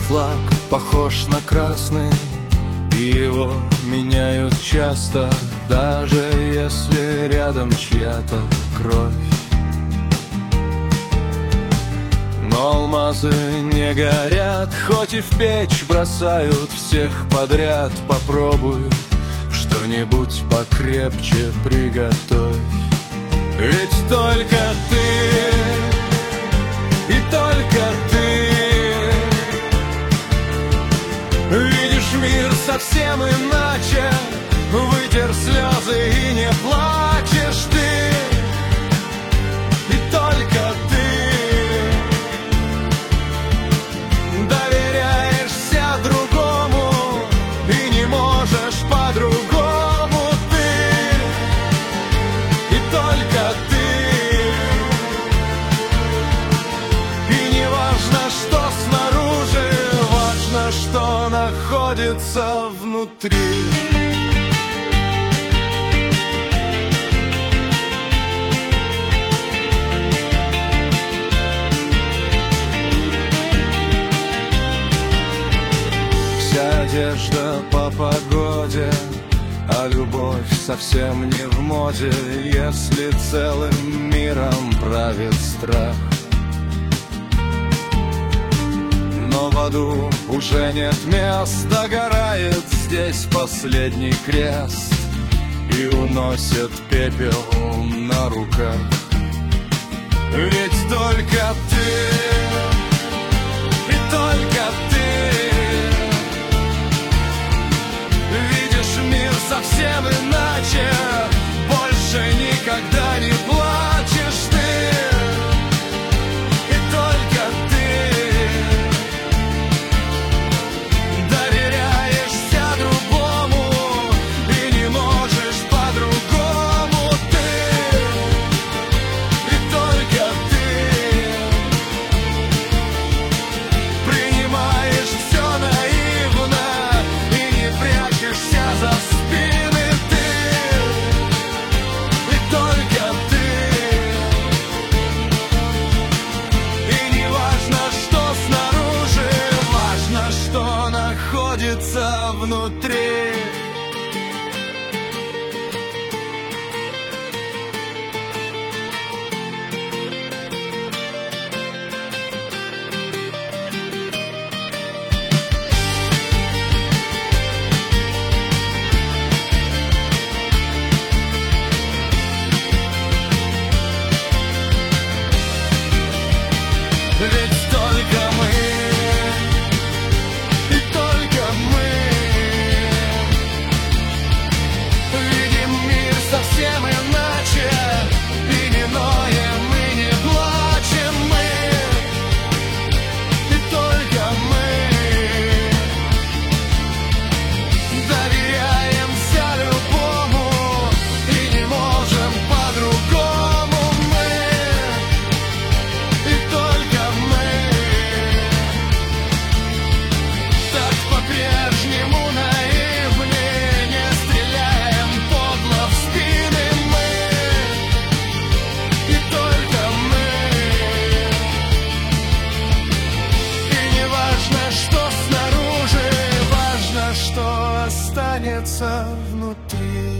флаг похож на красный, и его меняют часто, даже если рядом чья-то кровь. Но алмазы не горят, хоть и в печь бросают всех подряд. Попробуй что-нибудь покрепче приготовь. Ведь только ты, и только ты видишь мир совсем иначе. Вытер слезы и не плачешь ты. И только ты доверяешься другому и не можешь по-другому ты. И только ты. И не важно, что снаружи, важно, что находится внутри. Одежда по погоде, а любовь совсем не в моде, если целым миром правит страх. Но в аду уже нет мест, догорает здесь последний крест и уносит пепел на руках. Ведь только ты, и только ты видишь мир совсем иначе. Больше никогда не плачешь ты. И только ты доверяешься другому и не можешь по-другому ты. И только ты принимаешь все наивно и не прячешься за спины ты. И только ты. И не важно, что снаружи, важно, что находится внутри. Ведь только мы, и только мы видим мир совсем иначе. И не ноем, и не плачем мы. И только мы доверяемся любому и не можем по-другому мы. И только мы так по-прежнему наивны, не стреляем подло в спины мы. И только мы. И не важно, что снаружи, важно, что останется внутри.